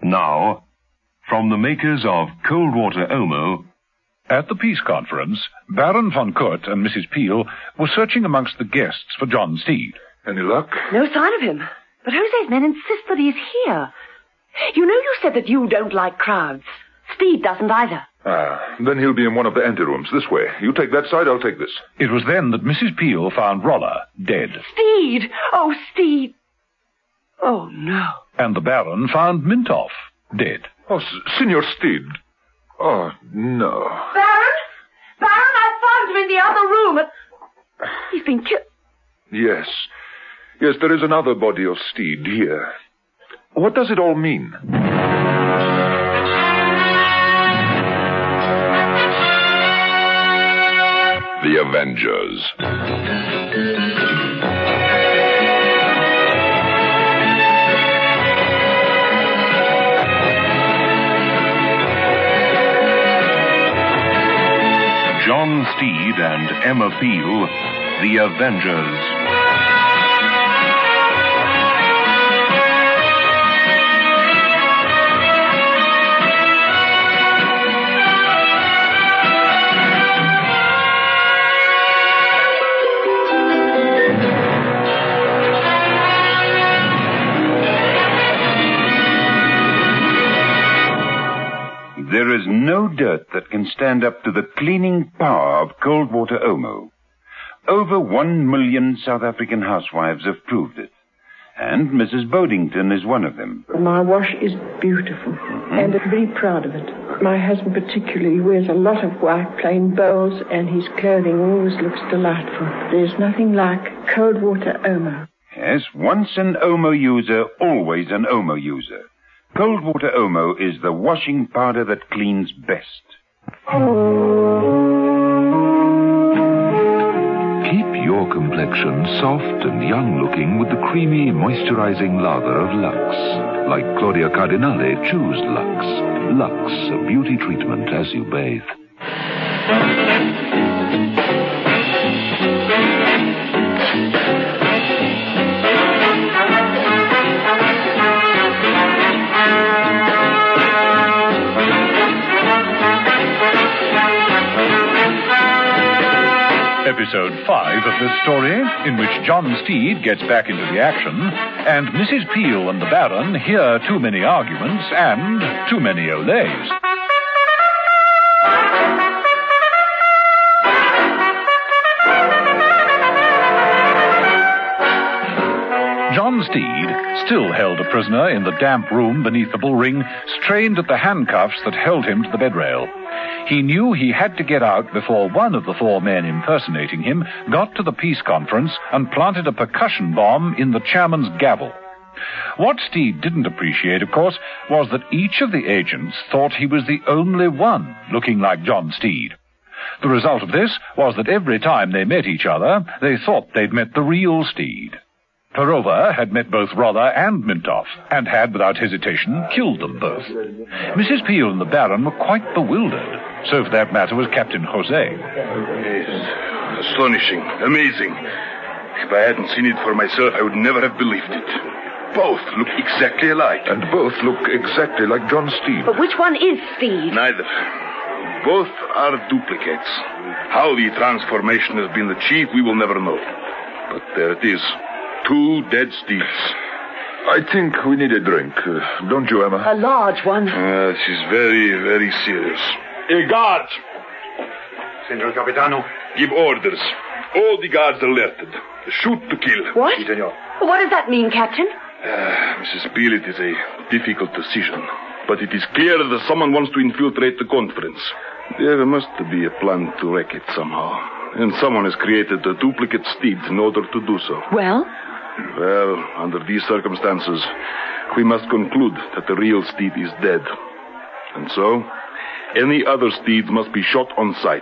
Now, from the makers of Cold Water Omo... At the peace conference, Baron von Kurt and Mrs. Peel were searching amongst the guests for John Steed. Any luck? No sign of him. But Jose's men insist that he's here. You know you said that you don't like crowds. Steed doesn't either. Then he'll be in one of the anterooms. This way. You take that side, I'll take this. It was then that Mrs. Peel found Rolla dead. Steed! Oh, Steed! Oh, no. And the Baron found Mintoff dead. Oh, Signor Steed. Oh, no. Baron? Baron, I found him in the other room. He's been killed. Yes. Yes, there is another body of Steed here. What does it all mean? The Avengers. John Steed and Emma Peel, The Avengers. There is no dirt that can stand up to the cleaning power of Cold Water Omo. Over 1 million South African housewives have proved it. And Mrs. Bodington is one of them. My wash is beautiful, and I'm very proud of it. My husband particularly wears a lot of white plain bowls, and his clothing always looks delightful. There's nothing like Cold Water Omo. Yes, once an Omo user, always an Omo user. Cold Water Omo is the washing powder that cleans best. Keep your complexion soft and young-looking with the creamy, moisturizing lather of Lux. Like Claudia Cardinale, choose Lux. Lux, a beauty treatment as you bathe. Episode 5 of this story, in which John Steed gets back into the action, and Mrs. Peel and the Baron hear too many arguments and too many olays. John Steed, still held a prisoner in the damp room beneath the bull ring, strained at the handcuffs that held him to the bedrail. He knew he had to get out before one of the 4 men impersonating him got to the peace conference and planted a percussion bomb in the chairman's gavel. What Steed didn't appreciate, of course, was that each of the agents thought he was the only one looking like John Steed. The result of this was that every time they met each other, they thought they'd met the real Steed. Perova had met both Rolla and Mintoff, and had, without hesitation, killed them both. Mrs. Peel and the Baron were quite bewildered. So, for that matter, was Captain Jose. Yes. Astonishing. Amazing. If I hadn't seen it for myself, I would never have believed it. Both look exactly alike. And both look exactly like John Steed. But which one is Steed? Neither. Both are duplicates. How the transformation has been achieved, we will never know. But there it is. 2 dead Steeds. I think we need a drink. Don't you, Emma? A large one. This is very, very serious. Guards! Senor Capitano. Give orders. All the guards alerted. Shoot to kill. What? Si, senor. What does that mean, Captain? Mrs. Peel, it is a difficult decision. But it is clear that someone wants to infiltrate the conference. There must be a plan to wreck it somehow. And someone has created a duplicate Steed in order to do so. Well? Well, under these circumstances, we must conclude that the real Steed is dead. And so, any other Steeds must be shot on sight.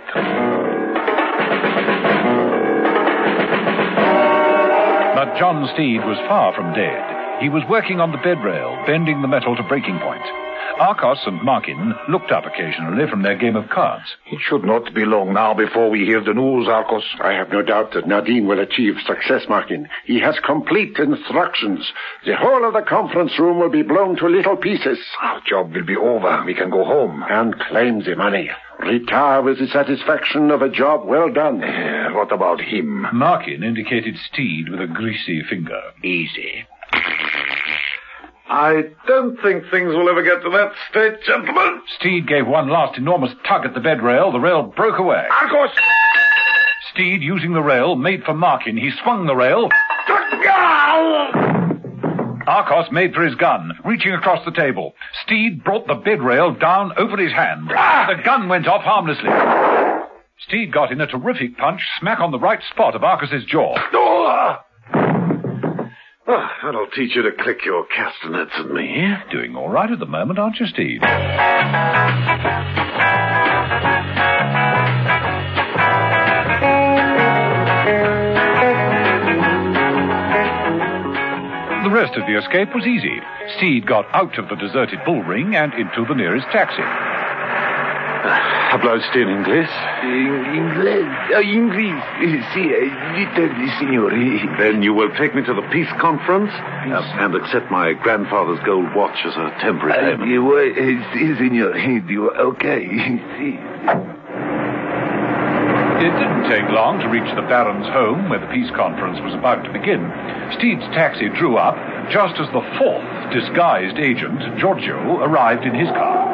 But John Steed was far from dead. He was working on the bed rail, bending the metal to breaking point. Arcos and Markin looked up occasionally from their game of cards. It should not be long now before we hear the news, Arcos. I have no doubt that Nadine will achieve success, Markin. He has complete instructions. The whole of the conference room will be blown to little pieces. Our job will be over. We can go home. And claim the money. Retire with the satisfaction of a job well done. What about him? Markin indicated Steed with a greasy finger. Easy. I don't think things will ever get to that state, gentlemen. Steed gave one last enormous tug at the bed rail. The rail broke away. Arcos! Steed, using the rail, made for Markin. He swung the rail. Arcos made for his gun, reaching across the table. Steed brought the bed rail down over his hand. The gun went off harmlessly. Steed got in a terrific punch, smack on the right spot of Arcos's jaw. Oh, that'll teach you to click your castanets at me. Doing all right at the moment, aren't you, Steed? The rest of the escape was easy. Steed got out of the deserted bull ring and into the nearest taxi. Habla usted inglés? English. Sí, little, signor. Then you will take me to the peace conference and accept my grandfather's gold watch as a temporary payment. Sí, signor. Okay. It didn't take long to reach the Baron's home, where the peace conference was about to begin. Steed's taxi drew up just as the fourth disguised agent, Giorgio, arrived in his car.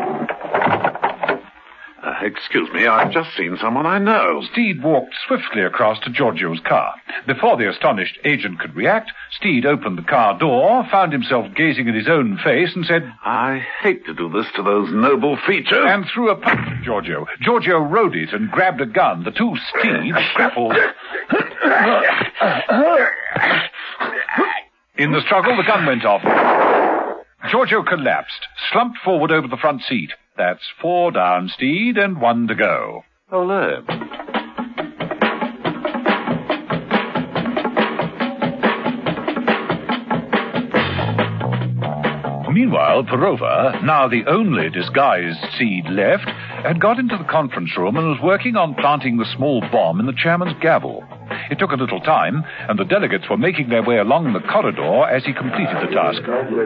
Excuse me, I've just seen someone I know. Steed walked swiftly across to Giorgio's car. Before the astonished agent could react, Steed opened the car door, found himself gazing at his own face, and said, I hate to do this to those noble features. And threw a punch at Giorgio. Giorgio rode it and grabbed a gun. The two steeds grappled. In the struggle, the gun went off. Giorgio collapsed, slumped forward over the front seat. That's 4 down, Steed, and 1 to go. Ole. Meanwhile, Perova, now the only disguised Steed left, had got into the conference room and was working on planting the small bomb in the chairman's gavel. It took a little time, and the delegates were making their way along the corridor as he completed the task.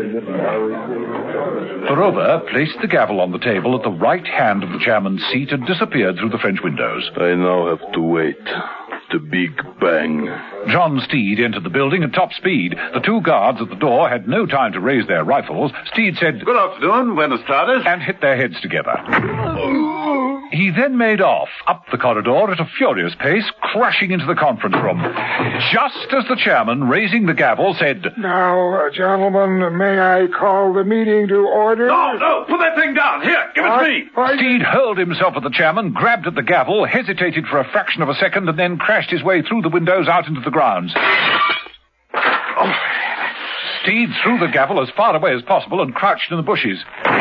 Perova placed the gavel on the table at the right hand of the chairman's seat and disappeared through the French windows. I now have to wait. The big bang. John Steed entered the building at top speed. The 2 guards at the door had no time to raise their rifles. Steed said, Good afternoon, buenos tardes, and hit their heads together. He then made off, up the corridor at a furious pace, crashing into the conference room. Just as the chairman, raising the gavel, said, Now, gentlemen, may I call the meeting to order? No, put that thing down. Here, give it to me. Steed hurled himself at the chairman, grabbed at the gavel, hesitated for a fraction of a second, and then crashed his way through the windows out into the grounds. Steed threw the gavel as far away as possible and crouched in the bushes.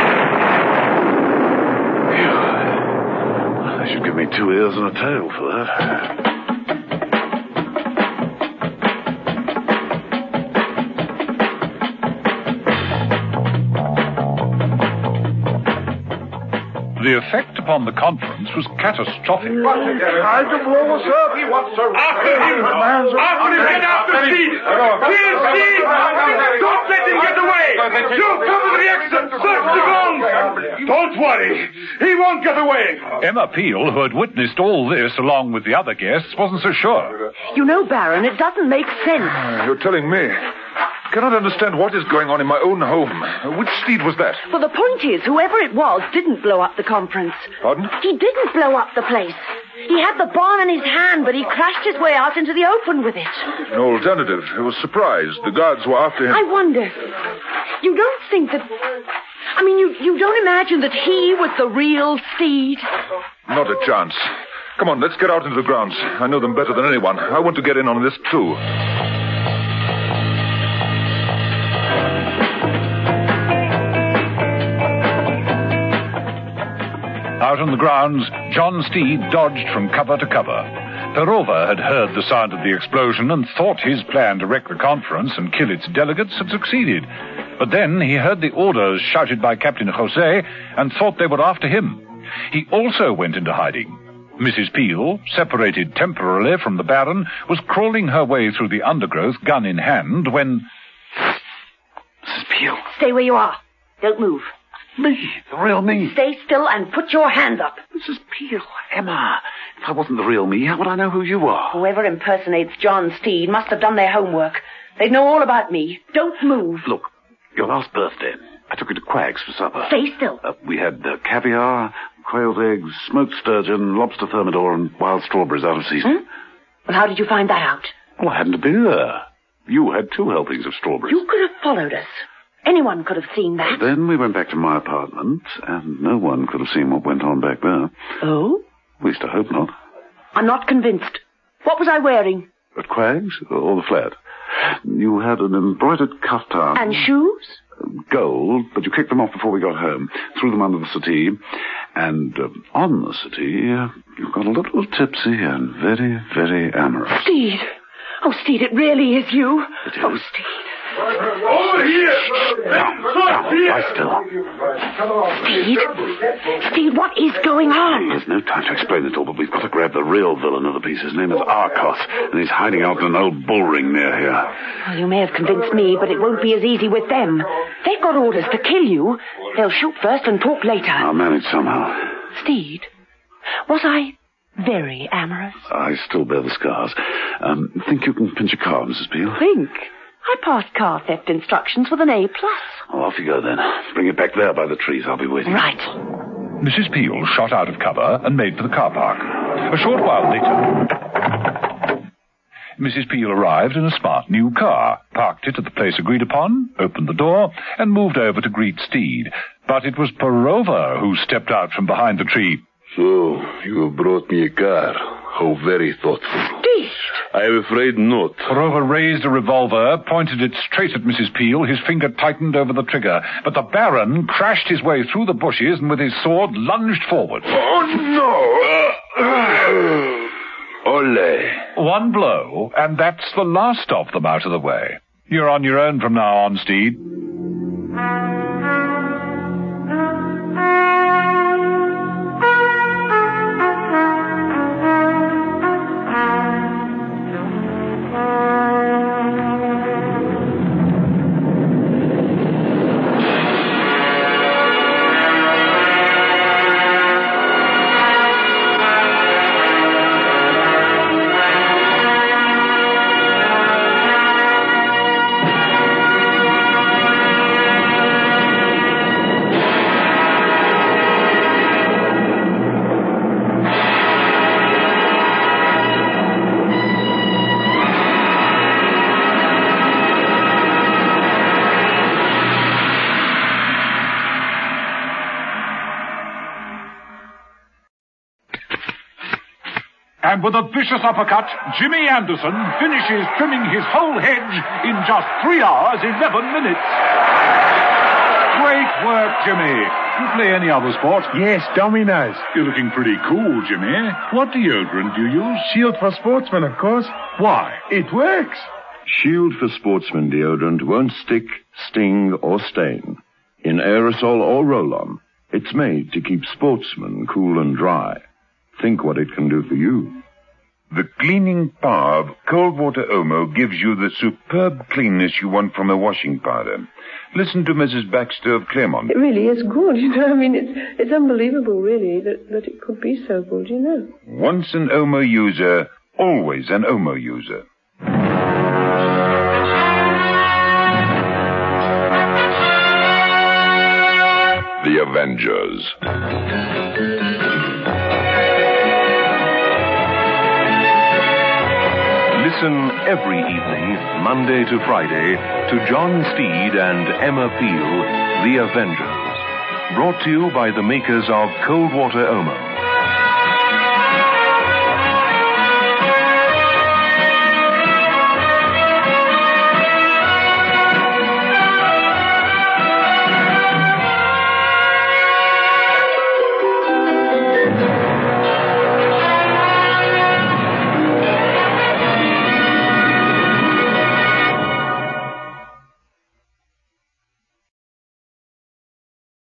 They should give me 2 ears and a tail for that. The effect upon the conference was catastrophic. Tried to blow us up. He wants to... After him! Get after Steed! Here, Steed! Don't let him get away! You cover the exit! Search the ground! Don't worry! He won't get away! Emma Peel, who had witnessed all this along with the other guests, wasn't so sure. You know, Baron, it doesn't make sense. You're telling me. I cannot understand what is going on in my own home. Which Steed was that? Well, the point is, whoever it was didn't blow up the conference. Pardon? He didn't blow up the place. He had the bomb in his hand, but he crashed his way out into the open with it. No alternative. I was surprised. The guards were after him. I wonder. You don't think that... I mean, you don't imagine that he was the real Steed? Not a chance. Come on, let's get out into the grounds. I know them better than anyone. I want to get in on this, too. Out on the grounds, John Steed dodged from cover to cover. Perova had heard the sound of the explosion and thought his plan to wreck the conference and kill its delegates had succeeded. But then he heard the orders shouted by Captain Jose and thought they were after him. He also went into hiding. Mrs. Peel, separated temporarily from the Baron, was crawling her way through the undergrowth, gun in hand, when... Mrs. Peel. Stay where you are. Don't move. Me? The real me? Stay still and put your hands up. Mrs. Peel, Emma, if I wasn't the real me, how would I know who you are? Whoever impersonates John Steed must have done their homework. They'd know all about me. Don't move. Look, your last birthday, I took you to Quag's for supper. Stay still. We had caviar, quail's eggs, smoked sturgeon, lobster thermidor, and wild strawberries out of season. Well, how did you find that out? Well, I hadn't been there. You had 2 helpings of strawberries. You could have followed us. Anyone could have seen that. Then we went back to my apartment, and no one could have seen what went on back there. Oh? At least I hope not. I'm not convinced. What was I wearing? At Quag's or the flat? You had an embroidered kaftan. And shoes? Gold, but you kicked them off before we got home. Threw them under the settee. And on the settee, you got a little tipsy and very, very amorous. Steed! Oh, Steed, it really is you. It is. Oh, Steed. Over here! Lie still. Steed, what is going on? There's no time to explain it all, but we've got to grab the real villain of the piece. His name is Arcos, and he's hiding out in an old bull ring near here. Well, you may have convinced me, but it won't be as easy with them. They've got orders to kill you. They'll shoot first and talk later. I'll manage somehow. Steed, was I very amorous? I still bear the scars. Think you can pinch a car, Mrs. Peel? Think? I passed car theft instructions with an A+. Well, off you go, then. Bring it back there by the trees. I'll be waiting. Right. Mrs. Peel shot out of cover and made for the car park. A short while later, Mrs. Peel arrived in a smart new car, parked it at the place agreed upon, opened the door, and moved over to greet Steed. But it was Perova who stepped out from behind the tree. So, you have brought me a car. How very thoughtful. Steed! I am afraid not. Perova raised a revolver, pointed it straight at Mrs. Peel. His finger tightened over the trigger. But the Baron crashed his way through the bushes and with his sword lunged forward. Oh, no! Ole. One blow, and that's the last of them out of the way. You're on your own from now on, Steed. And with a vicious uppercut, Jimmy Anderson finishes trimming his whole hedge in just 3 hours, 11 minutes. Great work, Jimmy. You play any other sport? Yes, dominoes. You're looking pretty cool, Jimmy. What deodorant do you use? Shield for Sportsmen, of course. Why? It works. Shield for Sportsmen deodorant won't stick, sting, or stain. In aerosol or roll-on, it's made to keep sportsmen cool and dry. Think what it can do for you. The cleaning power of cold water Omo gives you the superb cleanness you want from a washing powder. Listen to Mrs. Baxter of Claremont. It really is good, you know. I mean, it's unbelievable, really, that it could be so good, you know. Once an Omo user, always an Omo user. The Avengers. Listen every evening, Monday to Friday, to John Steed and Emma Peel, The Avengers. Brought to you by the makers of Cold Water Omo.